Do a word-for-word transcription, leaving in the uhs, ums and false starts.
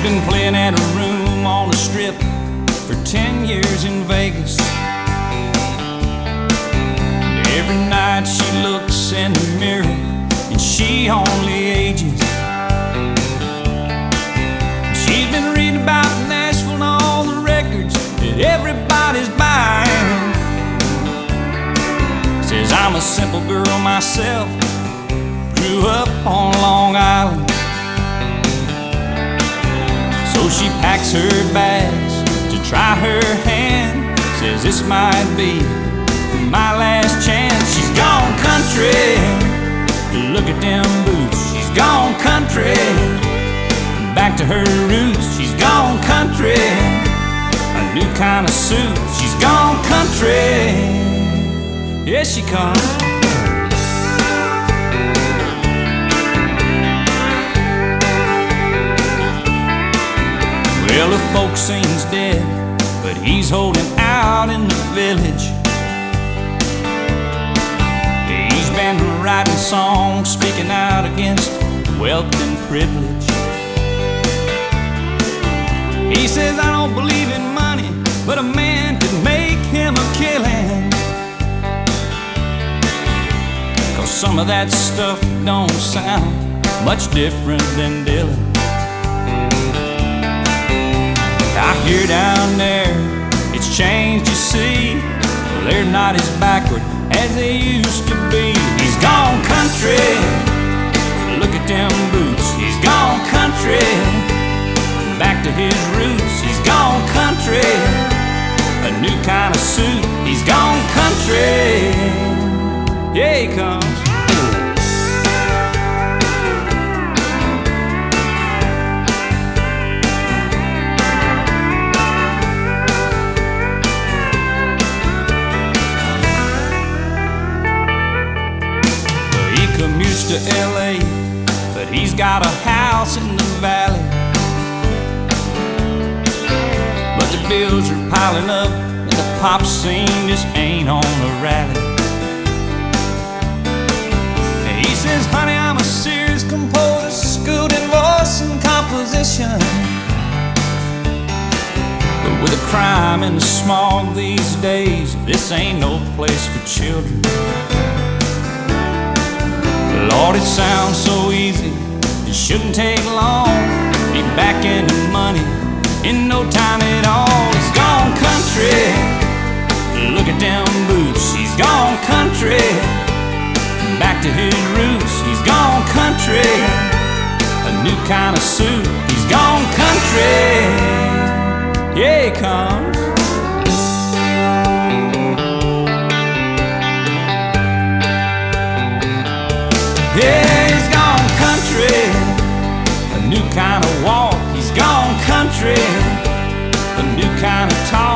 been playing at a room on the strip for ten years in Vegas. And every night she looks in the mirror and she only ages. She's been reading about Nashville and all the records that everybody's buying. Says I'm a simple girl myself, grew up on Long Island. So she packs her bags to try her hand. Says this might be my last chance. She's gone country, look at them boots. She's gone country, back to her roots. She's gone country, a new kind of suit. She's gone country, here she comes. Well, the folk sings dead, but he's holding out in the village. He's been writing songs, speaking out against wealth and privilege. He says, I don't believe in money, but a man could make him a killing. Cause some of that stuff don't sound much different than Dylan. I hear down there, it's changed, you see. Well, they're not as backward as they used to be. He's gone country, look at them boots. He's gone country, back to his roots. He's gone country, a new kind of suit. He's gone country, yeah, he comes. Commutes to L A, but he's got a house in the valley. But the bills are piling up and the pop scene just ain't on a rally. And he says, honey, I'm a serious composer, schooled in voice and composition. But with the crime and the smog these days, this ain't no place for children. Lord, it sounds so easy, it shouldn't take long. Be back into money in no time at all. He's gone country, look at them boots. He's gone country, back to his roots. He's gone country, a new kind of suit. He's gone country, yeah, he comes. Yeah, he's gone country, a new kind of walk. He's gone country, a new kind of talk.